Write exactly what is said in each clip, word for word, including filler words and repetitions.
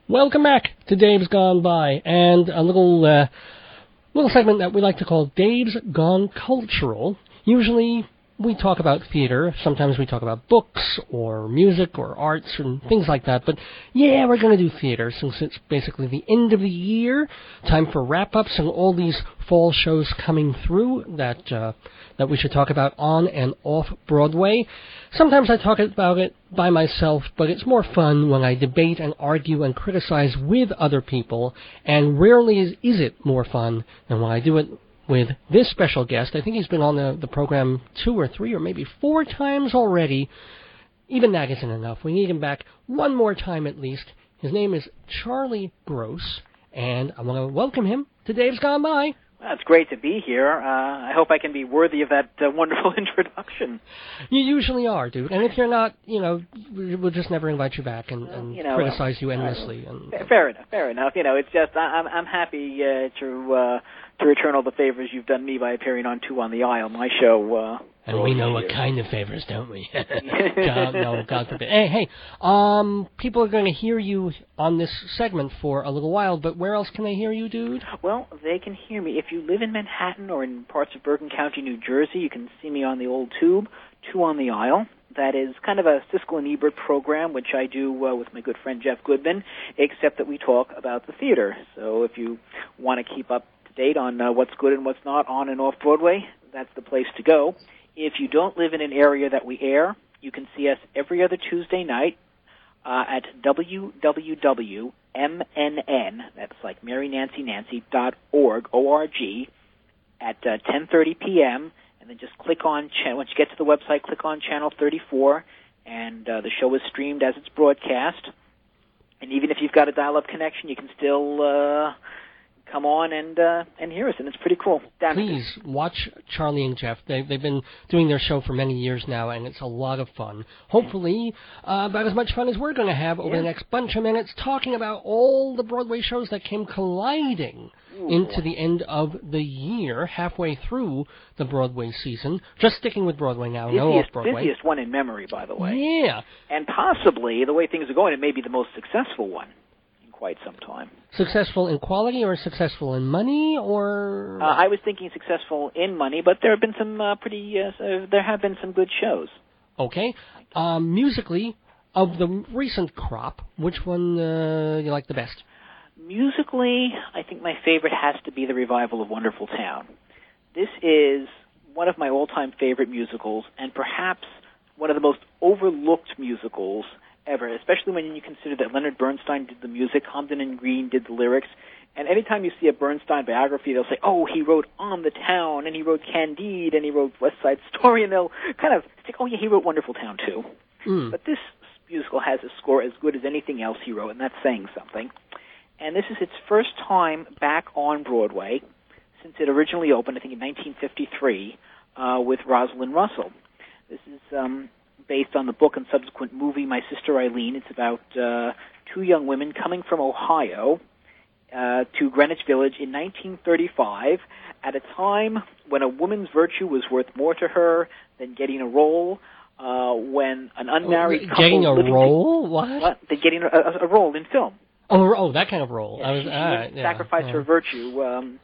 Welcome back to Dave's Gone By, and a little uh, little segment that we like to call Dave's Gone Cultural. Usually we talk about theater, sometimes we talk about books or music or arts and things like that, but yeah, we're going to do theater since it's basically the end of the year, time for wrap-ups and all these fall shows coming through that uh, that we should talk about on and off Broadway. Sometimes I talk about it by myself, but it's more fun when I debate and argue and criticize with other people, and rarely is, is it more fun than when I do it with this special guest. I think he's been on the, the program two or three or maybe four times already. Even that isn't enough. We need him back one more time at least. His name is Charlie Gross, and I want to welcome him to Dave's Gone By. Well, it's great to be here. Uh, I hope I can be worthy of that uh, wonderful introduction. You usually are, dude. And if you're not, you know, we'll just never invite you back and, and you know, criticize you uh, endlessly. And, fair enough, fair enough. You know, it's just I, I'm I'm happy uh, to uh, to return all the favors you've done me by appearing on Two on the Aisle, my show. Uh, and we know what kind of favors, don't we? God, no, God forbid. Hey, hey, um, people are going to hear you on this segment for a little while, but where else can they hear you, dude? Well, they can hear me. If you live in Manhattan or in parts of Bergen County, New Jersey, you can see me on the old tube, Two on the Aisle. That is kind of a Siskel and Ebert program, which I do uh, with my good friend Jeff Goodman, except that we talk about the theater. So if you want to keep up to date on uh, what's good and what's not on and off Broadway, that's the place to go. If you don't live in an area that we air, you can see us every other Tuesday night uh, at w w w dot m n n, that's like Mary Nancy Nancy, dot org, O R G, at uh, ten thirty p.m., and then just click on, cha- once you get to the website, click on Channel thirty-four, and uh, the show is streamed as it's broadcast. And even if you've got a dial-up connection, you can still uh, come on and uh, and hear us, and it's pretty cool. Damn Please it. watch Charlie and Jeff. They, they've been doing their show for many years now, and it's a lot of fun. Hopefully, uh, about as much fun as we're going to have over yeah. the next bunch of minutes, talking about all the Broadway shows that came colliding Ooh, into boy. the end of the year, halfway through the Broadway season. Just sticking with Broadway now, busiest, no off-Broadway. Busiest one in memory, by the way. Yeah. And possibly, the way things are going, it may be the most successful one in quite some time. Successful in quality or successful in money, or? Uh, I was thinking successful in money, but there have been some uh, pretty, uh, uh, there have been some good shows. Okay. Um, musically, of the recent crop, which one uh, you like the best? Musically, I think my favorite has to be the revival of Wonderful Town. This is one of my all-time favorite musicals, and perhaps one of the most overlooked musicals ever, especially when you consider that Leonard Bernstein did the music, Hamden and Green did the lyrics, and anytime you see a Bernstein biography, they'll say, oh, he wrote On the Town, and he wrote Candide, and he wrote West Side Story, and they'll kind of think, oh, yeah, he wrote Wonderful Town, too. Mm. But this musical has a score as good as anything else he wrote, and that's saying something. And this is its first time back on Broadway since it originally opened, I think in nineteen fifty-three, uh, with Rosalind Russell. This is um, based on the book and subsequent movie, My Sister Eileen. It's about uh, two young women coming from Ohio uh, to Greenwich Village in nineteen thirty-five at a time when a woman's virtue was worth more to her than getting a role, uh, when an unmarried oh, couple... Getting a role? To, what? what? Than getting a, a, a role in film. Oh, oh, that kind of role. Yeah, I was, she, she ah, would yeah, sacrifice yeah. her virtue um,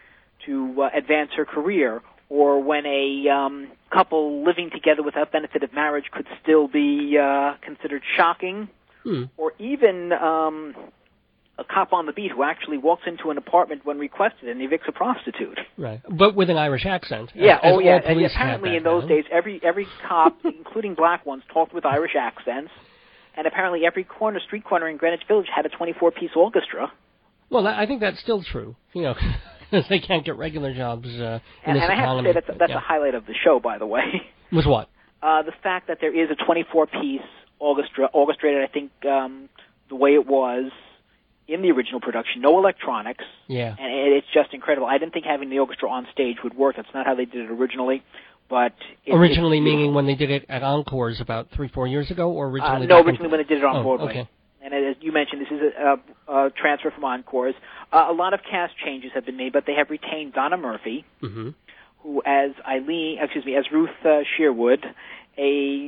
to uh, advance her career, or when a um, couple living together without benefit of marriage could still be uh, considered shocking, Hmm. or even um, a cop on the beat who actually walks into an apartment when requested and evicts a prostitute. Right, but with an Irish accent. Yeah, as, oh as yeah. all And police apparently have in that those now. days, every every cop, including black ones, talked with Irish accents. And apparently every corner, street corner in Greenwich Village had a twenty-four piece orchestra. Well, I think that's still true. You know, they can't get regular jobs uh, in And, this and I have economy. to say that's, that's yeah. a highlight of the show, by the way. Was what? Uh, the fact that there is a twenty-four piece orchestra, orchestrated, I think, um, the way it was in the original production. No electronics. Yeah. And it, it's just incredible. I didn't think having the orchestra on stage would work. That's not how they did it originally. But it, originally, it's meaning when they did it at Encores about three, four years ago, or originally? Uh, no, back originally in... when they did it on oh, Broadway. Okay. And as you mentioned, this is a, a, a transfer from Encores. Uh, a lot of cast changes have been made, but they have retained Donna Murphy, Mm-hmm. who as Eileen, excuse me, as Ruth uh, Sherwood, a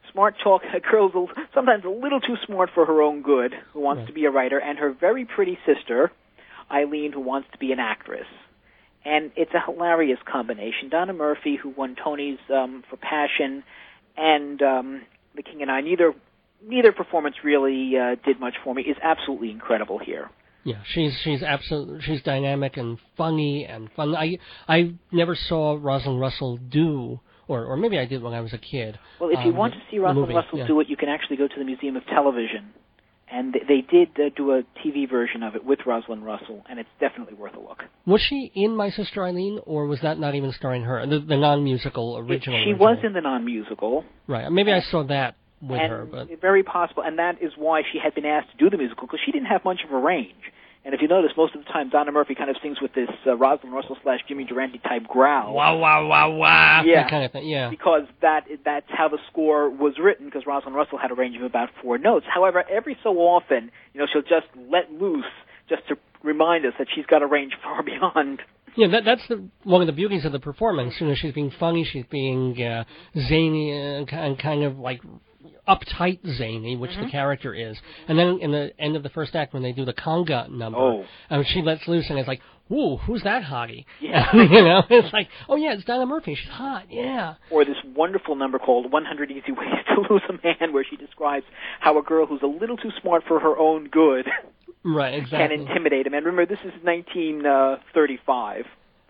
smart talk, a girl's a, sometimes a little too smart for her own good, who wants right. to be a writer, and her very pretty sister, Eileen, who wants to be an actress. And it's a hilarious combination. Donna Murphy, who won Tonys um, for Passion, and um, The King and I, neither neither performance really uh, did much for me, is absolutely incredible here. Yeah, she's she's absolutely she's dynamic and funny and fun. I I never saw Rosalind Russell do, or or maybe I did when I was a kid. Well, if you um, want to see Rosalind movie, Russell yeah. do it, you can actually go to the Museum of Television, and they, they did uh, do a T V version of it with Rosalind Russell, and it's definitely worth a look. Was she in My Sister Eileen, or was that not even starring her? The, the non-musical original. It, she original. was in the non-musical. Right. Maybe I saw that with and her, but very possible, and that is why she had been asked to do the musical, because she didn't have much of a range. And if you notice, most of the time Donna Murphy kind of sings with this uh, Rosalind Russell slash Jimmy Durante type growl. Wow, wow, wow, wow. Yeah. That kind of thing, yeah. Because that that's how the score was written, because Rosalind Russell had a range of about four notes. However, every so often, you know, she'll just let loose just to remind us that she's got a range far beyond. Yeah, that, that's the, one of the beauties of the performance. You know, she's being funny, she's being uh, zany and, and kind of like uptight zany, which mm-hmm. the character is. And then in the end of the first act, when they do the conga number, oh. um, she lets loose, and it's like, "Ooh, who's that hottie?" Yeah. You know, it's like, "Oh yeah, it's Donna Murphy. She's hot." Yeah. Or this wonderful number called one hundred Easy Ways to Lose a Man, where she describes how a girl who's a little too smart for her own good right, exactly. can intimidate him. And remember, this is nineteen thirty-five.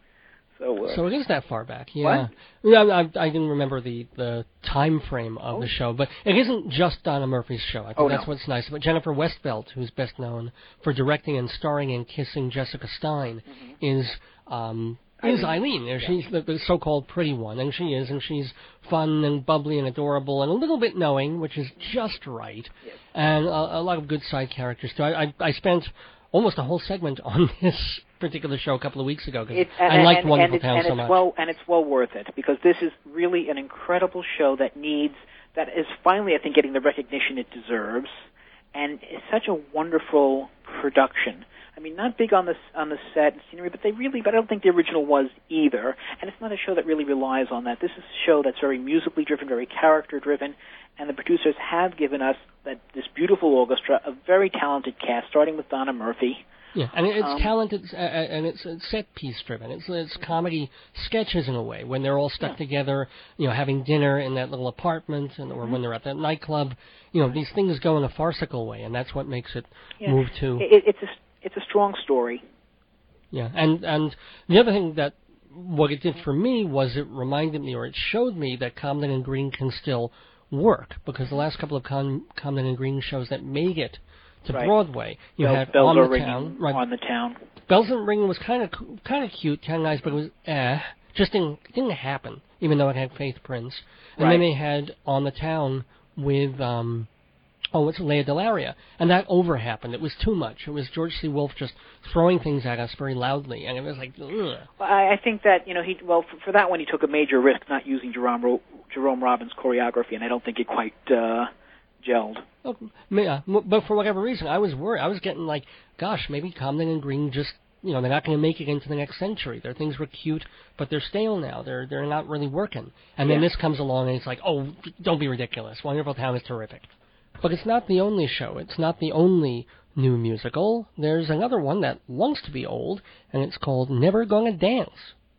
So, uh, so it is that far back, yeah. What? Yeah, I, I didn't remember the, the time frame of oh. the show, but it isn't just Donna Murphy's show. I think oh, that's no. what's nice. But Jennifer Westfeldt, who's best known for directing and starring in Kissing Jessica Stein, mm-hmm. is um, is Eileen. Yeah. She's the, the so-called pretty one, and she is, and she's fun and bubbly and adorable and a little bit knowing, which is just right, yes. and a, a lot of good side characters too. I, I, I spent almost a whole segment on this particular show a couple of weeks ago because I liked and, Wonderful and Town and so it's much. Well, and it's well worth it, because this is really an incredible show that needs, that is finally, I think, getting the recognition it deserves, and it's such a wonderful production. I mean, not big on the on the set and scenery, but they really, but I don't think the original was either. And it's not a show that really relies on that. This is a show that's very musically driven, very character driven, and the producers have given us that this beautiful orchestra, a very talented cast, starting with Donna Murphy. Yeah, and it's um, talented, uh, and it's, it's set piece driven. It's it's comedy sketches in a way when they're all stuck yeah. together, you know, having dinner in that little apartment, and or mm-hmm. when they're at that nightclub. You know, these things go in a farcical way, and that's what makes it yeah. move to. It, it's a it's a strong story. Yeah, and and the other thing that what it did for me was it reminded me, or it showed me, that Comden and Green can still work, because the last couple of Com- Comden and Green shows that made it to right. Broadway, you Bells, had Bells On Are the Ringing Town, right? On the Town. Bells Are Ringing was kind of kind of cute, kind of nice, but it was eh, just didn't didn't happen. Even though it had Faith Prince, and right. then they had On the Town with um, oh, it's Leia Delaria, and that over happened. It was too much. It was George C. Wolfe just throwing things at us very loudly, and it was like, ugh. Well, I, I think that you know he well for, for that one he took a major risk not using Jerome Ro- Jerome Robbins' choreography, and I don't think it quite uh, gelled. Oh, yeah, but for whatever reason, I was worried. I was getting like, gosh, maybe Comden and Green just, you know, they're not going to make it into the next century. Their things were cute, but they're stale now. They're they're not really working. And yeah. then this comes along, and it's like, oh, don't be ridiculous. Wonderful Town is terrific. But it's not the only show. It's not the only new musical. There's another one that wants to be old, and it's called Never Gonna Dance.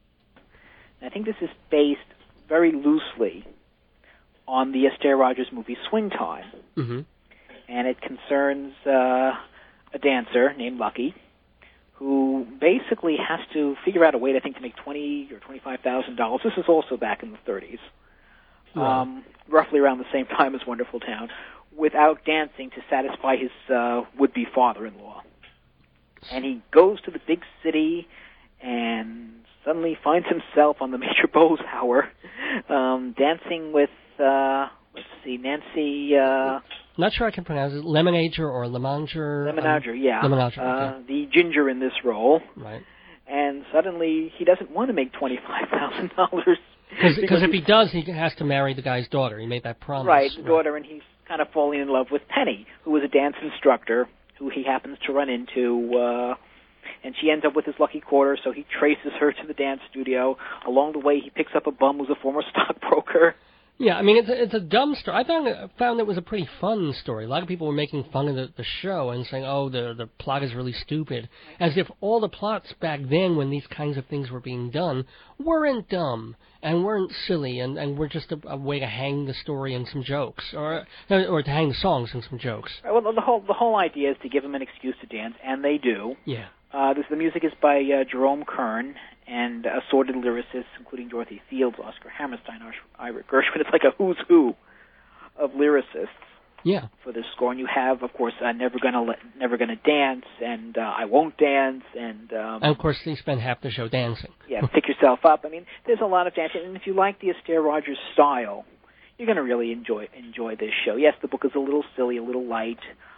I think this is based very loosely on the Esther Rogers movie Swing Time. Mm-hmm. And it concerns uh, a dancer named Lucky who basically has to figure out a way, I think, to make twenty or twenty-five thousand dollars. This is also back in the thirties, wow. um, roughly around the same time as Wonderful Town, without dancing to satisfy his uh, would-be father-in-law. And he goes to the big city and suddenly finds himself on the Major Bowes Hour um, dancing with, uh, let's see, Nancy... Uh, Not sure I can pronounce it. Lemonager or Lemonager? Lemonager, um, yeah. Lemonager, uh, okay. The ginger in this role. Right. And suddenly he doesn't want to make twenty-five thousand dollars. Because if he does, he has to marry the guy's daughter. He made that promise. Right, the daughter, and he's kind of falling in love with Penny, who is a dance instructor, who he happens to run into, uh, and she ends up with his lucky quarter, so he traces her to the dance studio. Along the way, he picks up a bum who's a former stockbroker. Yeah, I mean, it's a, it's a dumb story. I found it, found it was a pretty fun story. A lot of people were making fun of the, the show and saying, oh, the the plot is really stupid, as if all the plots back then when these kinds of things were being done weren't dumb and weren't silly and, and were just a, a way to hang the story and some jokes, or or to hang the songs and some jokes. Well, the whole the whole idea is to give them an excuse to dance, and they do. Yeah. Uh, this, the music is by uh, Jerome Kern and assorted lyricists, including Dorothy Fields, Oscar Hammerstein, Ira Gershwin. It's like a who's who of lyricists. Yeah. For this score, and you have, of course, uh, "Never Gonna Let, Never Gonna Dance" and uh, "I Won't Dance," and um, and of course they spend half the show dancing. Yeah, "Pick Yourself Up." I mean, there's a lot of dancing, and if you like the Astaire Rogers style, you're going to really enjoy enjoy this show. Yes, the book is a little silly, a little light,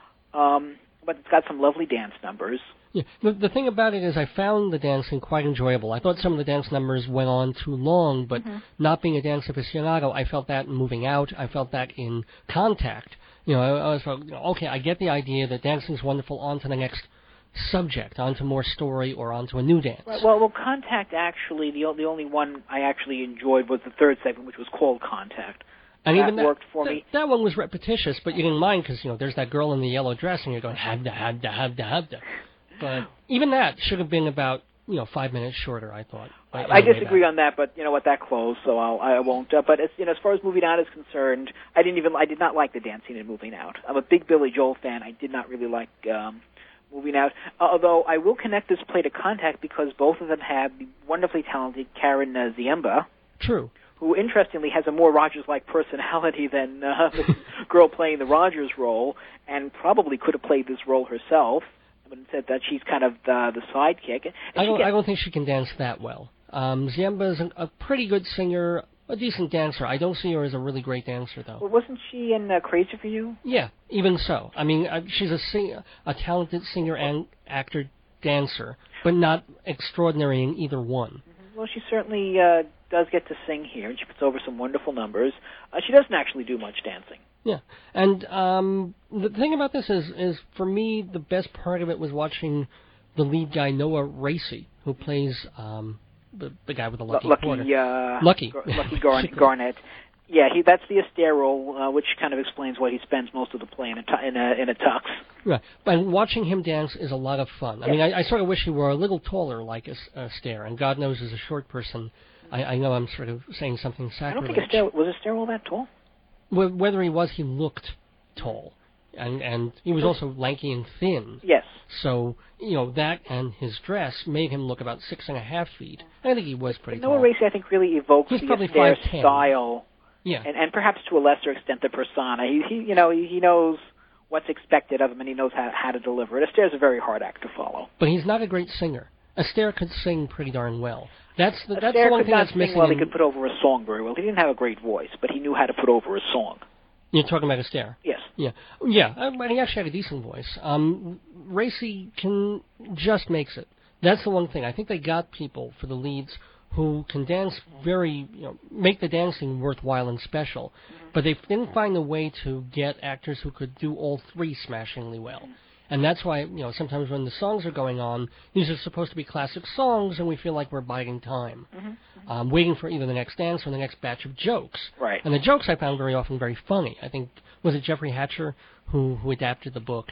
um, but it's got some lovely dance numbers. Yeah, the, the thing about it is I found the dancing quite enjoyable. I thought some of the dance numbers went on too long, but mm-hmm. not being a dance aficionado, I felt that in Moving Out. I felt that in Contact. You know, I, I was like, okay, I get the idea that dancing's wonderful, on to the next subject, on to more story, or on to a new dance. Right, well, well, Contact, actually, the, the only one I actually enjoyed was the third segment, which was called Contact. And that even that worked for that, me. That one was repetitious, but you didn't mind because, you know, there's that girl in the yellow dress, and you're going, habda, habda, habda, habda. But even that should have been about, you know, five minutes shorter, I thought. I, I disagree on that, but you know what, that closed, so I'll, I won't. Uh, but as, you know, as far as Moving Out is concerned, I didn't even, I did not like the dance scene in Moving Out. I'm a big Billy Joel fan. I did not really like um, Moving Out. Uh, although I will connect this play to Contact because both of them have the wonderfully talented Karen uh, Ziemba. True. Who, interestingly, has a more Rogers-like personality than uh, the girl playing the Rogers role, and probably could have played this role herself. But instead, that she's kind of the, the sidekick. And I don't. gets, I don't think she can dance that well. Um, Ziemba is a, a pretty good singer, a decent dancer. I don't see her as a really great dancer, though. Well, wasn't she in uh, Crazy for You? Yeah, even so. I mean, uh, she's a sing- a talented singer and actor dancer, but not extraordinary in either one. Mm-hmm. Well, she certainly uh, does get to sing here, and she puts over some wonderful numbers. Uh, she doesn't actually do much dancing. Yeah, and um, the thing about this is, is, for me, the best part of it was watching the lead guy, Noah Racy, who plays um, the, the guy with the lucky L- Lucky, quarter. uh, Lucky. Gar- Lucky Gar- Garnett. Yeah, he, that's the Astaire role, uh, which kind of explains why he spends most of the play in a, tu- in a, in a tux. Right, and watching him dance is a lot of fun. I yeah. mean, I, I sort of wish he were a little taller like Astaire, and God knows as a short person, I, I know I'm sort of saying something sacrilege. I don't think Astaire, was Astaire all that tall? Whether he was, he looked tall, and and he was also lanky and thin. Yes. So, you know, that and his dress made him look about six and a half feet. I think he was pretty but Noah tall. Racy, I think, really evokes He's the probably Astaire five ten. style, yeah, and, and perhaps to a lesser extent the persona. He, he you know, he, he knows what's expected of him, and he knows how, how to deliver it. Astaire's a very hard act to follow. But he's not a great singer. Astaire could sing pretty darn well. That's the, that's Astaire the one could thing not that's missing. Sing well, in, he could put over a song very well. He didn't have a great voice, but he knew how to put over a song. You're talking about Astaire? Yes. Yeah. Yeah, uh, he actually had a decent voice. Um, Racy can just makes it. That's the one thing. I think they got people for the leads who can dance very, you know, make the dancing worthwhile and special. Mm-hmm. But they didn't find a way to get actors who could do all three smashingly well. Mm-hmm. And that's why, you know, sometimes when the songs are going on, these are supposed to be classic songs, and we feel like we're biding time, mm-hmm. um, waiting for either the next dance or the next batch of jokes. Right. And the jokes I found very often very funny. I think, was it Jeffrey Hatcher who, who adapted the book?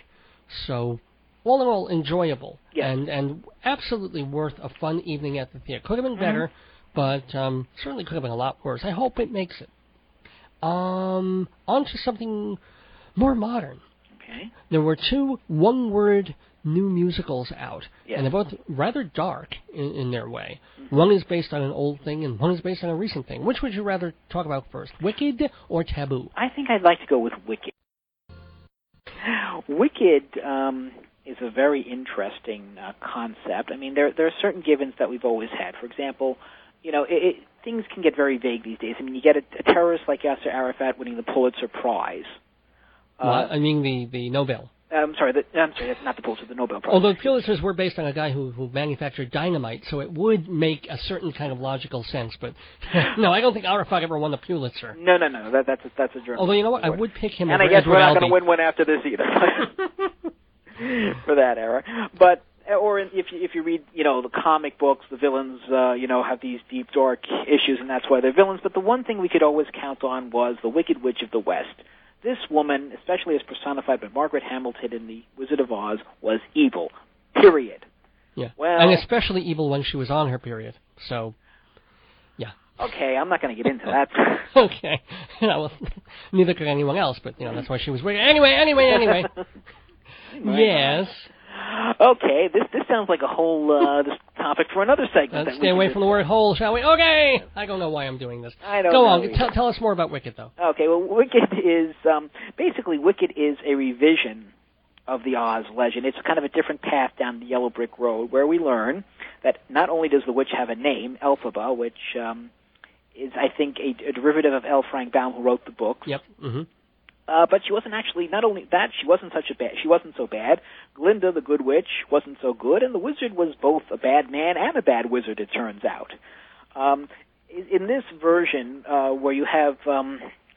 So, all in all, enjoyable. Yes. And, and absolutely worth a fun evening at the theater. Could have been better, mm-hmm. but um, certainly could have been a lot worse. I hope it makes it. Um, on to something more modern. Okay. There were two one-word new musicals out, yes. and they're both rather dark in, in their way. Mm-hmm. One is based on an old thing, and one is based on a recent thing. Which would you rather talk about first, Wicked or Taboo? I think I'd like to go with Wicked. Wicked um, is a very interesting uh, concept. I mean, there there are certain givens that we've always had. For example, you know, it, it, things can get very vague these days. I mean, you get a, a terrorist like Yasser Arafat winning the Pulitzer Prize. Well, uh, I mean the, the Nobel. I'm sorry, the, I'm sorry, that's not the Pulitzer, the Nobel Prize. Although Pulitzers were based on a guy who, who manufactured dynamite, so it would make a certain kind of logical sense. But no, I don't think Arafat ever won the Pulitzer. No, no, no, that, that's a, that's a German. Although you know what, award. I would pick him. And over I guess Edward we're not Albee. going to win one after this either, for that era. But or if you, if you read, you know, the comic books, the villains, uh, you know, have these deep, dark issues, and that's why they're villains. But the one thing we could always count on was the Wicked Witch of the West. This woman, especially as personified by Margaret Hamilton in The Wizard of Oz, was evil. Period. Yeah. Well, and especially evil when she was on her period. So, yeah. Okay, I'm not going to get into that. Okay. You know, well, neither could anyone else, but, you know, that's why she was wicked. Anyway, anyway, anyway. Yes. Okay, this this sounds like a whole uh, this topic for another segment. Let's stay away from the word whole, shall we? Okay! I don't know why I'm doing this. I don't Go know on, either. tell, tell us more about Wicked, though. Okay, well, Wicked is, um, basically, Wicked is a revision of the Oz legend. It's kind of a different path down the yellow brick road where we learn that not only does the witch have a name, Elphaba, which um, is, I think, a, a derivative of L. Frank Baum, who wrote the book. Yep, mm-hmm. Uh, but she wasn't actually, not only that, she wasn't such a bad, she wasn't so bad. Glinda, the good witch, wasn't so good, and the wizard was both a bad man and a bad wizard, it turns out. Um, in, in this version, uh, where you have um,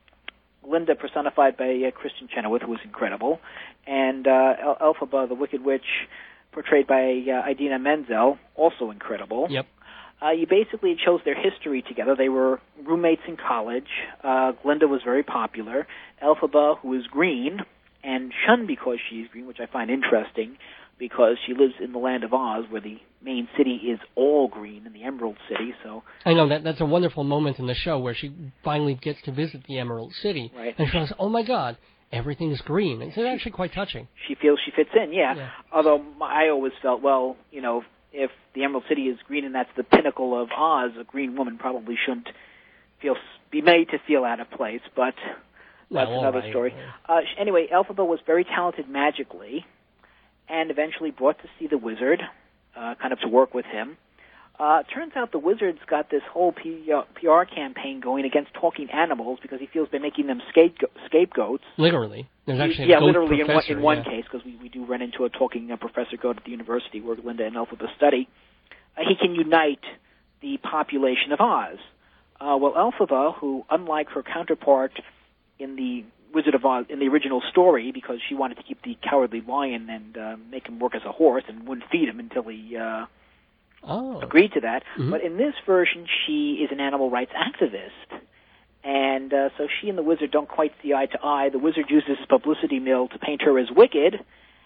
Glinda personified by uh, Kristen Chenoweth, who was incredible, and uh, El- Elphaba, the wicked witch, portrayed by uh, Idina Menzel, also incredible. Yep. Uh, you basically chose their history together. They were roommates in college. Uh, Glinda was very popular. Elphaba, who is green, and shunned because she's green, which I find interesting, because she lives in the land of Oz, where the main city is all green, in the Emerald City. So I know, that that's a wonderful moment in the show where she finally gets to visit the Emerald City. Right. And she goes, oh, my God, everything's green. It's actually quite touching. She feels she fits in, yeah. yeah. Although I always felt, well, you know, if the Emerald City is green and that's the pinnacle of Oz, a green woman probably shouldn't feel be made to feel out of place, but that's well, another right. story. Uh, anyway, Elphaba was very talented magically and eventually brought to see the wizard, uh, kind of to work with him. Uh, turns out the wizard's got this whole P R campaign going against talking animals because he feels by making them scapegoat, scapegoats. Literally. There's actually yeah, a goat literally in one, professor, in one yeah. case, because we, we do run into a talking uh, professor goat at the university where Glinda and Elphaba study. Uh, he can unite the population of Oz. Uh, well, Elphaba, who, unlike her counterpart in the Wizard of Oz, in the original story, because she wanted to keep the cowardly lion and uh, make him work as a horse and wouldn't feed him until he uh, oh. agreed to that. Mm-hmm. But in this version, she is an animal rights activist. And uh, so she and the wizard don't quite see eye to eye. The wizard uses his publicity mill to paint her as wicked,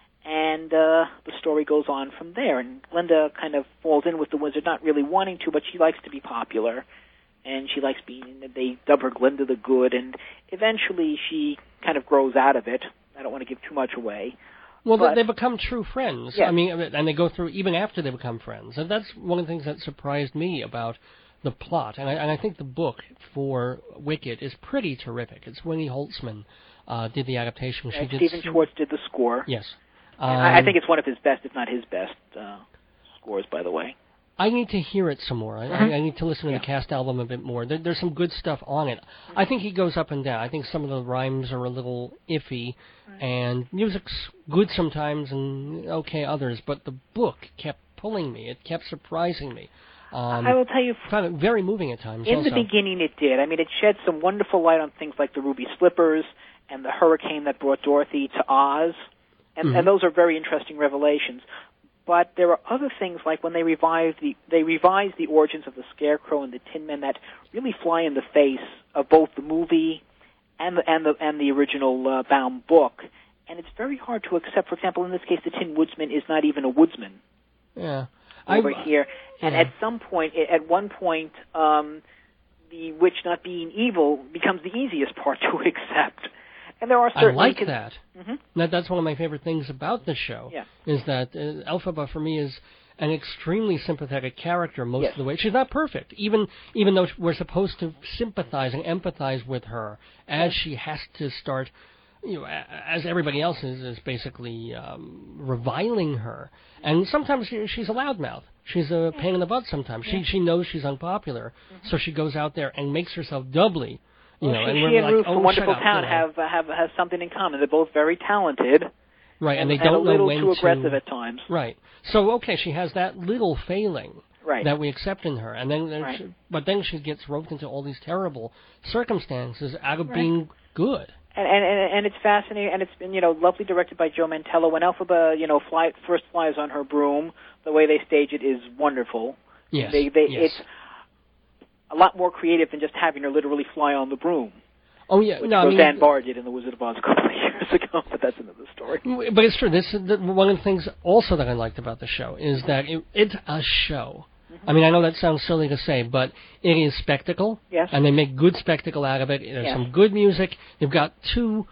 and uh, the story goes on from there. And Glinda kind of falls in with the wizard, not really wanting to, but she likes to be popular, and she likes being, they dub her Glinda the Good, and eventually she kind of grows out of it. I don't want to give too much away. Well, but, they become true friends. Yeah. I mean, and they go through even after they become friends. And that's one of the things that surprised me about the plot. And I, and I think the book for Wicked is pretty terrific. It's Winnie Holtzman uh, did the adaptation. She and did Stephen Schwartz did the score. Yes. Um, And I, I think it's one of his best, if not his best, uh, scores, by the way. I need to hear it some more. I, Mm-hmm. I, I need to listen to Yeah. the cast album a bit more. There, there's some good stuff on it. I think he goes up and down. I think some of the rhymes are a little iffy, and music's good sometimes and okay others, but the book kept pulling me. It kept surprising me. Um, I will tell you, I found it very moving at times. in also. the beginning it did. I mean, it shed some wonderful light on things like the ruby slippers and the hurricane that brought Dorothy to Oz, and, Mm-hmm. and those are very interesting revelations. But there are other things like when they revived the they revised the origins of the Scarecrow and the Tin Men that really fly in the face of both the movie and the and the and the original uh, Baum book, and it's very hard to accept. For example, in this case, the Tin Woodsman is not even a woodsman. Yeah. Over I, here, and yeah. at some point, at one point, um, the witch not being evil becomes the easiest part to accept. And there are I certain like incons- that. Mm-hmm. that. That's one of my favorite things about the show. Yeah. Is that uh, Elphaba for me is an extremely sympathetic character most Yes. of the way. She's not perfect, even even though we're supposed to sympathize and empathize with her, as she has to start, you know, a- as everybody else is, is basically um, reviling her. And sometimes she, she's a loudmouth. She's a pain in the butt sometimes. She she knows she's unpopular, mm-hmm. so she goes out there and makes herself doubly. You well, know, she, and she we're and like, Ruth oh, from Wonderful shut up, Town you know. have, uh, have have something in common. They're both very talented, right, and, and they don't and a know little when too aggressive to, at times. Right. So okay, she has that little failing Right. that we accept in her, and then, then Right. she, but then she gets roped into all these terrible circumstances out of Right. being good. And, and and and it's fascinating, and it's been, you know, lovely directed by Joe Mantello. When Elphaba, you know, fly, first flies on her broom, the way they stage it is wonderful. Yes, they, they, yes. It's a lot more creative than just having her literally fly on the broom. Oh yeah, which no, Roseanne I mean, Barr did in The Wizard of Oz a couple of years ago, but that's another story. But it's true. This is the, one of the things also that I liked about the show is that it, it's a show. I mean, I know that sounds silly to say, but it is spectacle, yes. and they make good spectacle out of it. There's yes. some good music. They've got two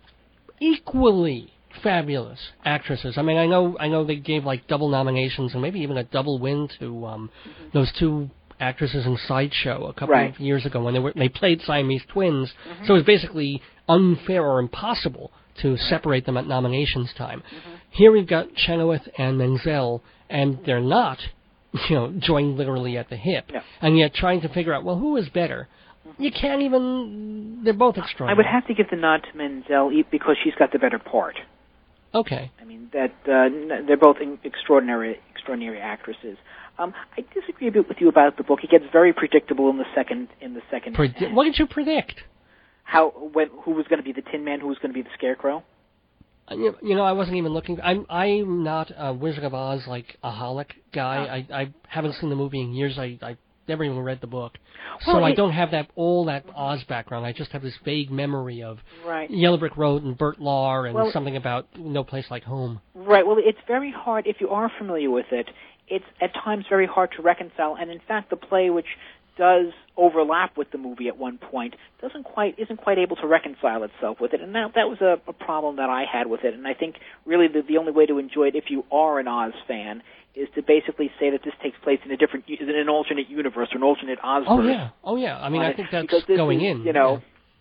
equally fabulous actresses. I mean, I know I know they gave like double nominations and maybe even a double win to um, mm-hmm. those two actresses in Sideshow a couple right. of years ago when they were they played Siamese twins. Mm-hmm. So it was basically unfair or impossible to separate them at nominations time. Mm-hmm. Here we've got Chenoweth and Menzel, and they're not, you know, joined literally at the hip, no. and yet trying to figure out, well, who is better? Mm-hmm. You can't even. They're both extraordinary. I would have to give the nod to Menzel because she's got the better part. Okay. I mean that uh, they're both extraordinary, extraordinary actresses. Um, I disagree a bit with you about the book. It gets very predictable in the second. In the second. Predi- what did you predict? How when who was going to be the Tin Man? Who was going to be the Scarecrow? You, you know, I wasn't even looking. I'm I'm not a Wizard of Oz like a holic guy. Oh. I I haven't seen the movie in years. I I never even read the book, well, so it, I don't have that all that Oz background. I just have this vague memory of right. Yellow Brick Road and Bert Lahr and well, something about No Place Like Home. Right. Well, it's very hard if you are familiar with it. It's at times very hard to reconcile, and in fact, the play, which does overlap with the movie at one point, doesn't quite isn't quite able to reconcile itself with it, and that that was a, a problem that I had with it. And I think really the, the only way to enjoy it, if you are an Oz fan, is to basically say that this takes place in a different, in an alternate universe or an alternate Ozverse. Oh yeah, oh yeah. I mean, I think that's going is, in. You know,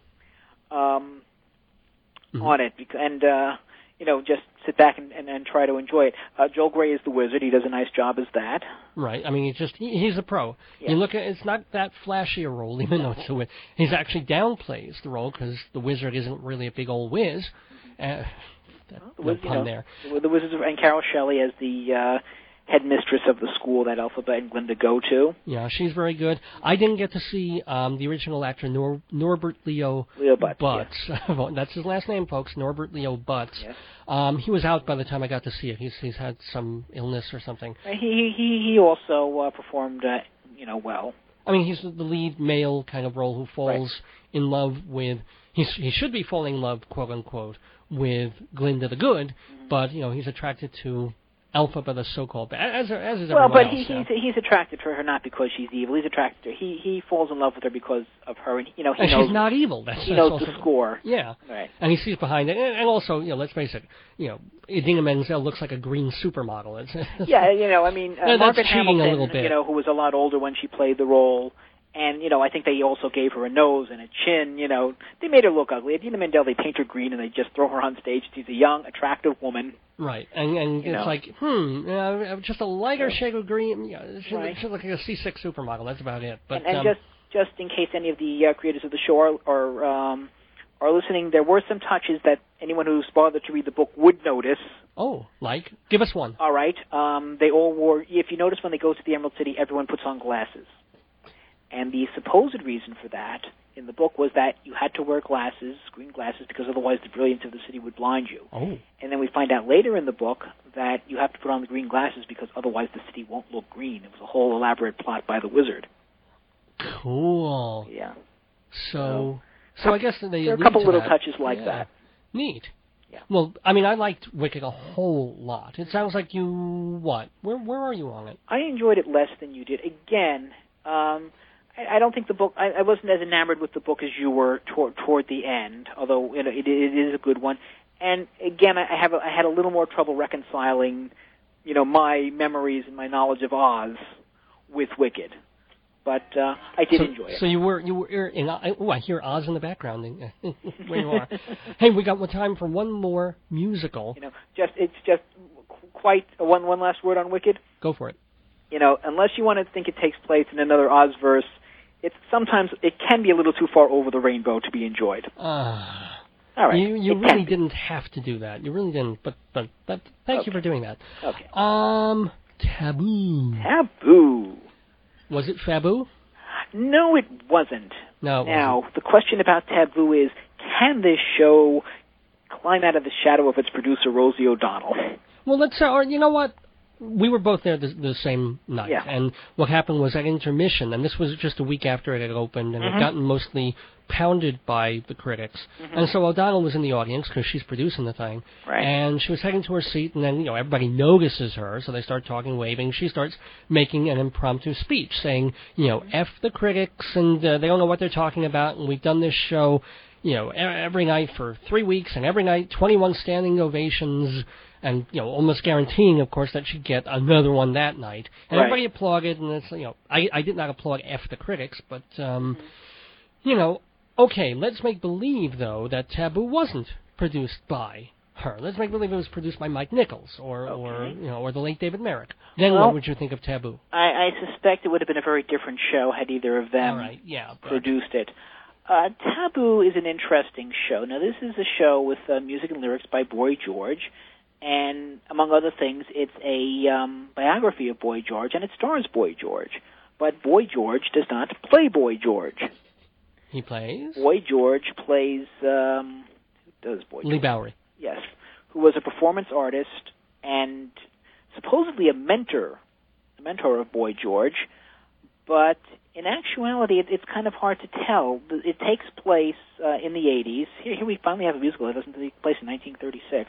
yeah. um, mm-hmm. on it, and uh, you know, just sit back and, and, and try to enjoy it. Uh, Joel Grey is the wizard. He does a nice job as that. Right. I mean, he's just he, he's a pro. Yeah. You look at it's not that flashy a role, even though it's a win. He's actually downplays the role because the wizard isn't really a big old whiz. Uh, that, well, the no wiz, pun you know, there. The, the wizards and Carol Shelley as the uh, headmistress of the school that Elphaba and Glinda go to. Yeah, she's very good. I didn't get to see um, the original actor Nor- Norbert Leo, Leo Butts. Butts. Yes. That's his last name, folks. Norbert Leo Butts. Yes. Um, he was out by the time I got to see it. He's he's had some illness or something. He he he also uh, performed uh, you know well. I mean, he's the lead male kind of role who falls right. in love with. He's, he should be falling in love, quote unquote, with Glinda the Good, mm-hmm. but you know he's attracted to Elphaba, the so-called bad, as as is well, everyone but else. he, Yeah. he's he's attracted to her not because she's evil. He's attracted to her. He he falls in love with her because of her, and you know he and knows she's not evil. That's, he that's knows also, the score. Yeah, right. And he sees behind it, and, and also you know let's face it, you know Idina Menzel looks like a green supermodel. It's, yeah, you know I mean uh, yeah, Margaret Hamilton, Hamilton, a little bit. you know, who was a lot older when she played the role. And, you know, I think they also gave her a nose and a chin, you know. They made her look ugly. Idina Menzel, they paint her green and they just throw her on stage. She's a young, attractive woman. Right. And and you it's know. like, hmm, uh, just a lighter Yeah. shade of green. Yeah, she's, Right. she's like a C six supermodel. That's about it. But And, and um, just, just in case any of the uh, creators of the show are, are, um, are listening, there were some touches that anyone who's bothered to read the book would notice. Oh, like? Give us one. All right. Um, they all wore, if you notice when they go to the Emerald City, everyone puts on glasses. And the supposed reason for that in the book was that you had to wear glasses, green glasses, because otherwise the brilliance of the city would blind you. Oh. And then we find out later in the book that you have to put on the green glasses because otherwise the city won't look green. It was a whole elaborate plot by the wizard. Cool. Yeah. So, so I guess they there are a couple to little that. touches like yeah. that. Neat. Yeah. Well, I mean, I liked Wicked a whole lot. It sounds like you what? Where where are you on it? I enjoyed it less than you did. Again, um, I, I don't think the book. I, I wasn't as enamored with the book as you were toward toward the end. Although you know, it, it is a good one. And again, I have a, I had a little more trouble reconciling, you know, my memories and my knowledge of Oz with Wicked. But uh, I did so, enjoy it. So you were you were in. Oh, I hear Oz in the background. Where you are. Hey, we got time for one more musical. You know, just it's just quite one one last word on Wicked. Go for it. You know, unless you want to think it takes place in another Ozverse, it's sometimes it can be a little too far over the rainbow to be enjoyed. Ah. Uh, All right. You you it really didn't have to do that. You really didn't. But but but thank okay. you for doing that. Okay. Um, Taboo. Taboo. Was it Fabu? No, it wasn't. No. It now, wasn't. the question about Taboo is, Manhattan, this show climbed out of the shadow of its producer, Rosie O'Donnell. Well, let's uh, or you know what? We were both there the, the same night, yeah. and what happened was at intermission, and this was just a week after it had opened, and mm-hmm. it had gotten mostly pounded by the critics. Mm-hmm. And so O'Donnell was in the audience because she's producing the thing, right. and she was heading to her seat, and then you know everybody notices her, so they start talking, waving. She starts making an impromptu speech, saying, you know, F the critics, and uh, they don't know what they're talking about, and we've done this show, you know, every night for three weeks, and every night twenty-one standing ovations. And, you know, almost guaranteeing, of course, that she'd get another one that night. And right. everybody applauded, and it's, you know, I, I did not applaud F the critics, but, um, mm-hmm. you know, okay, let's make believe, though, that Taboo wasn't produced by her. Let's make believe it was produced by Mike Nichols or, okay. or you know, or the late David Merrick. Then well, what would you think of Taboo? I, I suspect it would have been a very different show had either of them right. yeah, produced it. Uh, Taboo is an interesting show. Now, this is a show with uh, music and lyrics by Boy George. And among other things, it's a um, biography of Boy George, and it stars Boy George. But Boy George does not play Boy George. He plays? Boy George plays, um, who does Boy George? Lee Bowery. Yes, who was a performance artist and supposedly a mentor, a mentor of Boy George. But in actuality, it, it's kind of hard to tell. It takes place uh, in the eighties. Here, here we finally have a musical that doesn't take place in nineteen thirty-six.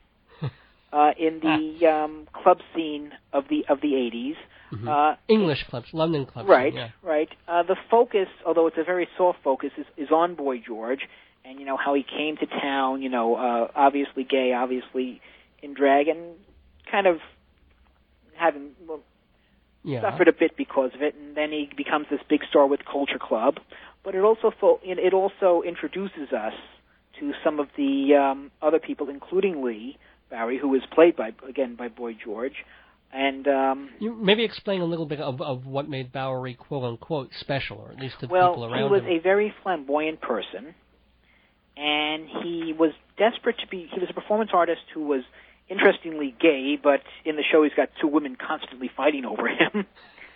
Uh, in the um, club scene of the of the eighties, mm-hmm. uh, English clubs, London clubs, right? Yeah. Right. Uh, the focus, although it's a very soft focus, is, is on Boy George, and you know how he came to town. You know, uh, obviously gay, obviously in drag, and kind of having well, yeah. suffered a bit because of it, and then he becomes this big star with Culture Club. But it also fo- it also introduces us to some of the um, other people, including Lee Bowery, who was played by again by Boy George, and um, you maybe explain a little bit of, of what made Bowery quote unquote special, or at least to the well, people around him. Well, he was a very flamboyant person, and he was desperate to be. He was a performance artist who was interestingly gay, but in the show he's got two women constantly fighting over him,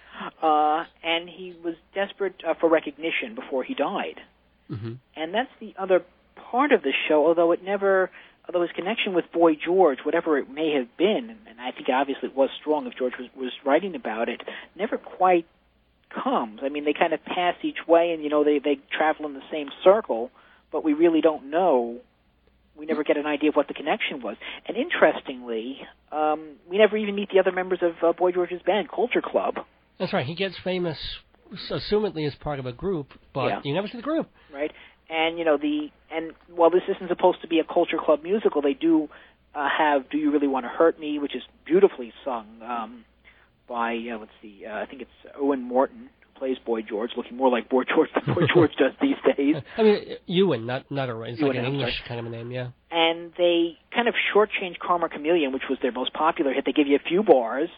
uh, and he was desperate uh, for recognition before he died, mm-hmm. and that's the other part of the show, although it never. Although his connection with Boy George, whatever it may have been, and I think obviously it was strong if George was, was writing about it, never quite comes. I mean, they kind of pass each way, and, you know, they, they travel in the same circle, but we really don't know. We never get an idea of what the connection was. And interestingly, um, we never even meet the other members of uh, Boy George's band, Culture Club. That's right. He gets famous, assumedly as part of a group, but yeah. you never see the group. Right. And, you know, the and while this isn't supposed to be a Culture Club musical, they do uh, have Do You Really Want to Hurt Me, which is beautifully sung um, by, uh, let's see, uh, I think it's Owen Morton, who plays Boy George, looking more like Boy George than Boy George does these days. I mean, Ewan, not, not a, it's Ewan, like an I'm English sorry. kind of a name, yeah. And they kind of shortchange Karma Chameleon, which was their most popular hit. They give you a few bars,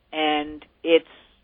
and it's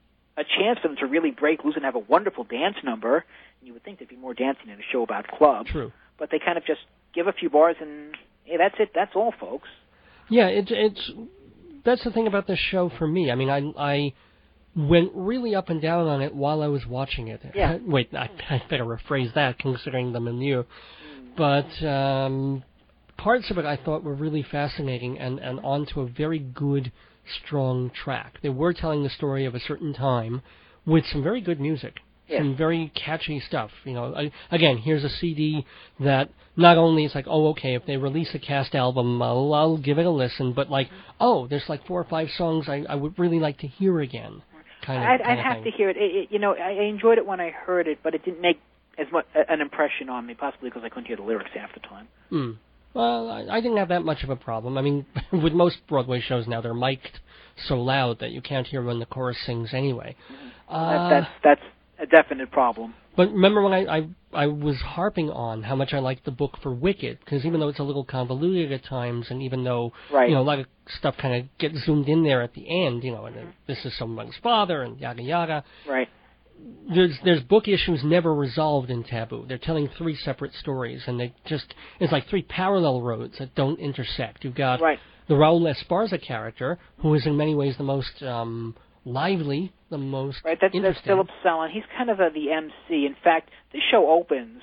a chance for them to really break loose and have a wonderful dance number. And you would think there'd be more dancing in a show about clubs. True. But they kind of just give a few bars and, hey, that's it. That's all, folks. Yeah, it's it's that's the thing about this show for me. I mean, I I went really up and down on it while I was watching it. Yeah. Wait, I, I better rephrase that, considering the milieu. Mm. But um, parts of it I thought were really fascinating and, and onto a very good, strong track. They were telling the story of a certain time with some very good music. Yes. Some very catchy stuff. You know, I, again, here's a C D that not only it's like, oh, okay, if they release a cast album, I'll, I'll give it a listen, but like, oh, there's like four or five songs I, I would really like to hear again. Kind of. I'd, kind I'd of have thing. to hear it. It, it. You know, I enjoyed it when I heard it, but it didn't make as much an impression on me, possibly because I couldn't hear the lyrics half the time. Mm. Well, I, I didn't have that much of a problem. I mean, with most Broadway shows now, they're mic'd so loud that you can't hear when the chorus sings anyway. Mm-hmm. Uh, that, that's that's a definite problem. But remember when I, I I was harping on how much I liked the book for Wicked, because even though it's a little convoluted at times, and even though right. you know a lot of stuff kind of gets zoomed in there at the end, you know, and mm-hmm. this is someone's father and yada yada. Right. There's there's book issues never resolved in Taboo. They're telling three separate stories, and they just it's like three parallel roads that don't intersect. You've got right. the Raul Esparza character, who is in many ways the most um, lively, the most right. That's, interesting. that's Philip Sellen. He's kind of a, the M C. In fact, this show opens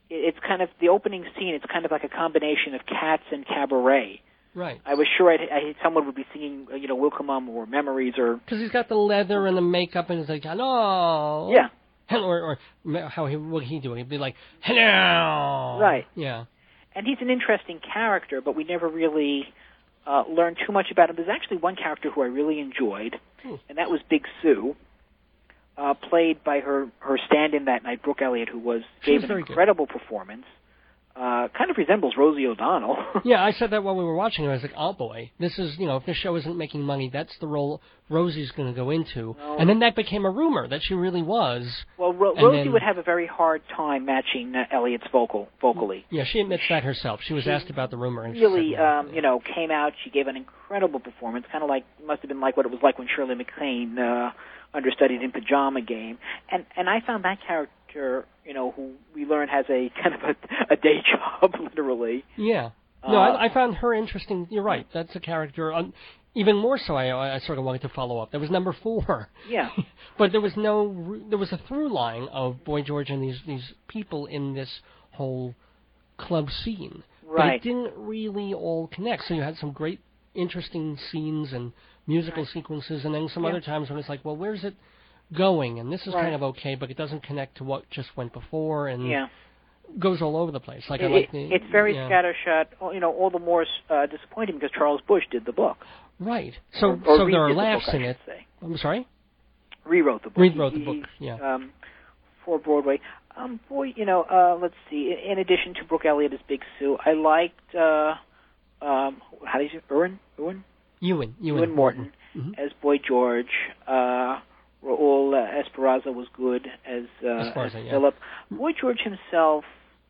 it's kind of the opening scene. It's kind of like a combination of Cats and Cabaret. Right. I was sure I'd, I, someone would be singing, you know, Welcome Home or Memories or... Because he's got the leather and the makeup and he's like, hello. Yeah. Or, or how he, what he do? He'd be like, hello. Right. Yeah. And he's an interesting character, but we never really uh, learned too much about him. There's actually one character who I really enjoyed, hmm. and that was Big Sue, uh, played by her, her stand-in that night, Brooke Elliott, who was she gave was an very incredible good. performance. Uh, kind of resembles Rosie O'Donnell. Yeah, I said that while we were watching it. I was like, oh boy, this is, you know, if this show isn't making money, that's the role Rosie's going to go into. No. And then that became a rumor that she really was. Well, Ro- Rosie then, would have a very hard time matching uh, Elliott's vocal, vocally. Yeah, she admits that herself. She was she asked about the rumor. And really, she said, no. um, you know, came out, she gave an incredible performance, kind of like, must have been like what it was like when Shirley MacLaine uh, understudied in Pajama Game. And, and I found that character... you know, who we learn has a kind of a, a day job, literally. Yeah. No, uh, I, I found her interesting. You're right. That's a character. Um, even more so, I, I sort of wanted to follow up. That was number four. Yeah. But there was no, there was a through line of Boy George and these, these people in this whole club scene. Right. But it didn't really all connect. So you had some great, interesting scenes and musical right. sequences, and then some yeah. other times when it's like, well, where's it going? And this is right. kind of okay, but it doesn't connect to what just went before, and yeah. goes all over the place. Like it, I like the, it's very yeah. scattershot. You know, all the more uh, disappointing because Charles Busch did the book. Right. So, or, or so there are the laughs book, in it. Say. I'm sorry. Rewrote the book. Rewrote the he, book. Yeah. Um, for Broadway. Um, boy, you know, uh, let's see. In addition to Brooke Elliott as Big Sue, I liked uh, um, how do you say Ewan? Ewan? Ewan. Ewan, Ewan Morton mm-hmm. as Boy George. Uh, Raul uh, Esparza was good as, uh, Esparza, as yeah. Philip. Boy George himself,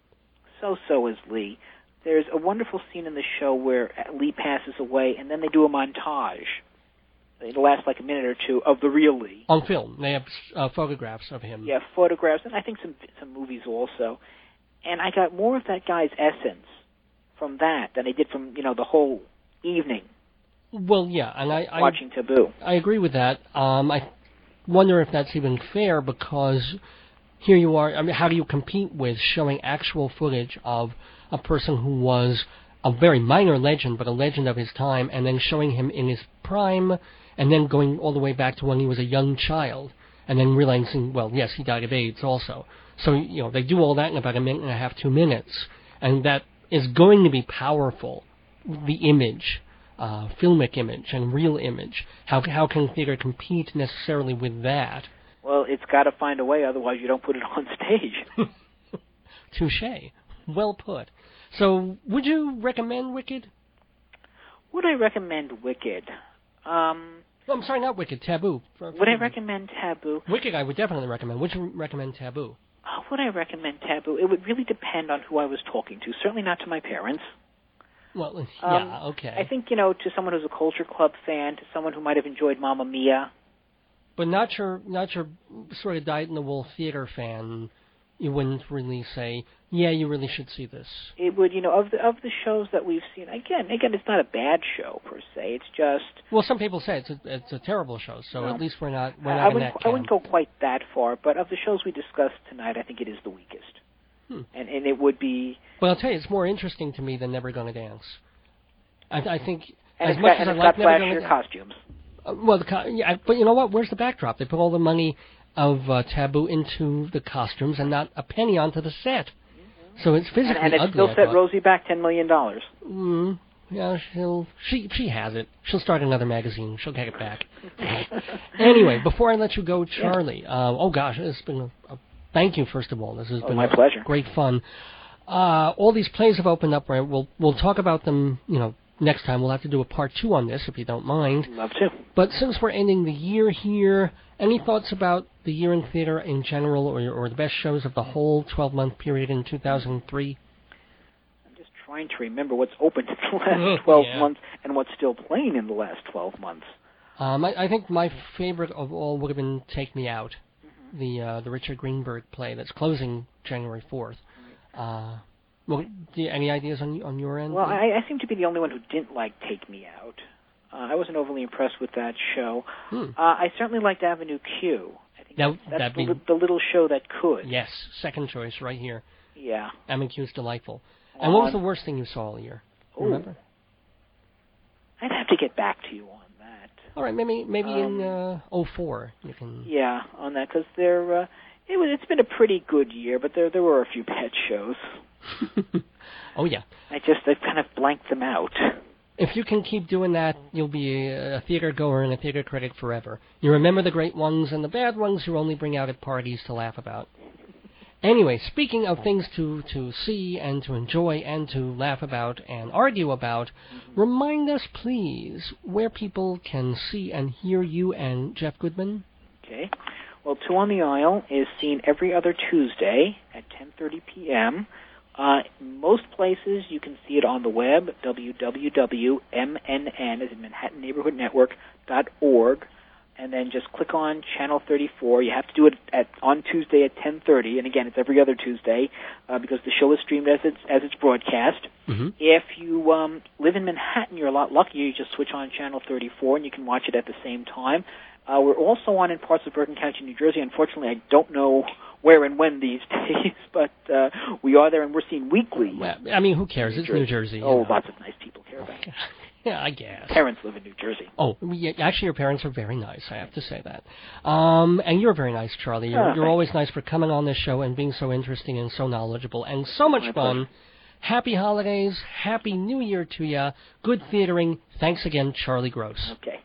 so-so as Lee. There's a wonderful scene in the show where Lee passes away, and then they do a montage. It lasts like a minute or two of the real Lee. On film. They have uh, photographs of him. Yeah, photographs, and I think some some movies also. And I got more of that guy's essence from that than I did from, you know, the whole evening. Well, yeah, and I... I watching Taboo. I agree with that. Um, I wonder if that's even fair, because here you are, I mean, how do you compete with showing actual footage of a person who was a very minor legend, but a legend of his time, and then showing him in his prime, and then going all the way back to when he was a young child, and then realizing, well, yes, he died of AIDS also. So, you know, they do all that in about a minute and a half, two minutes, and that is going to be powerful, the image. Uh, filmic image and real image. How how can theater compete necessarily with that? Well, it's got to find a way, otherwise you don't put it on stage. Touché. Well put. So, would you recommend Wicked? Would I recommend Wicked? Um, no, I'm sorry, not Wicked. Taboo. For, for would I recommend Taboo? Wicked, I would definitely recommend. Would you recommend Taboo? Oh, would I recommend Taboo? It would really depend on who I was talking to. Certainly not to my parents. Well, yeah, um, okay. I think, you know, to someone who's a Culture Club fan, to someone who might have enjoyed Mamma Mia. But not your, not your sort of dyed-in-the-wool theater fan. You wouldn't really say, yeah, you really should see this. It would, you know, of the of the shows that we've seen. Again, again, it's not a bad show per se. It's just. Well, some people say it's a, it's a terrible show. So no, at least we're not we're I, not I in wouldn't, that camp. I wouldn't go quite that far, but of the shows we discussed tonight, I think it is the weakest. Hmm. And and it would be. Well, I'll tell you, it's more interesting to me than Never Gonna Dance. I, I think and as it's much got, as and I it's like got Never Gonna flashier Dance. costumes. Uh, well, the co- yeah, but you know what? Where's the backdrop? They put all the money of uh, Taboo into the costumes and not a penny onto the set. Mm-hmm. So it's physically and, and it ugly. still I set thought. Rosie back ten million dollars. Mm, yeah, she'll she she has it. She'll start another magazine. She'll get it back. Anyway, before I let you go, Charlie. Yeah. Uh, oh gosh, it's been a, a thank you first of all. This has oh, been my pleasure. Great fun. Uh, all these plays have opened up. Right, we'll we'll talk about them. You know. Next time we'll have to do a part two on this, if you don't mind. Love to. But since we're ending the year here, any thoughts about the year in theater in general, or or the best shows of the whole twelve-month period in two thousand three? I'm just trying to remember what's opened in the last twelve yeah. months and what's still playing in the last twelve months. Um, I, I think my favorite of all would have been Take Me Out, mm-hmm. the uh, the Richard Greenberg play that's closing January fourth. Uh, Well, do you, any ideas on on your end? Well, I, I seem to be the only one who didn't like Take Me Out. Uh, I wasn't overly impressed with that show. Hmm. Uh, I certainly liked Avenue Q. I think That, that's that'd the, be, the little show that could. Yes, second choice right here. Yeah. M and Q's delightful. And what was On- the worst thing you saw all year? Ooh. Remember? I'd have to get back to you on that. All right, maybe maybe Um, in uh, oh four you can. Yeah, on that, because there, uh, it was, it's been a pretty good year, but there there were a few bad shows. Oh yeah. I just, I kind of blanked them out. If you can keep doing that, you'll be a theater goer and a theater critic forever. You remember the great ones and the bad ones you only bring out at parties to laugh about. Anyway, speaking of things to, to see and to enjoy and to laugh about and argue about, remind us, please, where people can see and hear you and Jeff Goodman. Okay. Well, Two on the Aisle is seen every other Tuesday at ten thirty p.m. Uh, most places you can see it on the web, w w w dot m n n, as in Manhattan Neighborhood Network, dot org, and then just click on Channel thirty-four. You have to do it at on Tuesday at ten thirty, and again, it's every other Tuesday uh, because the show is streamed as it's, as it's broadcast. Mm-hmm. If you um, live in Manhattan, you're a lot luckier. You just switch on Channel thirty-four, and you can watch it at the same time. Uh, we're also on in parts of Bergen County, New Jersey. Unfortunately, I don't know where and when these days, but uh, we are there, and we're seen weekly. Well, I mean, who cares? New It's Jersey. New Jersey. Oh, you know. lots of nice people care about it. Yeah, I guess. Parents live in New Jersey. Oh, yeah, actually, your parents are very nice. I have to say that. Um, and you're very nice, Charlie. You're, Oh, you're always nice for coming on this show and being so interesting and so knowledgeable and so much My fun. pleasure. Happy holidays. Happy New Year to ya. Good theatering. Thanks again, Charlie Gross. Okay.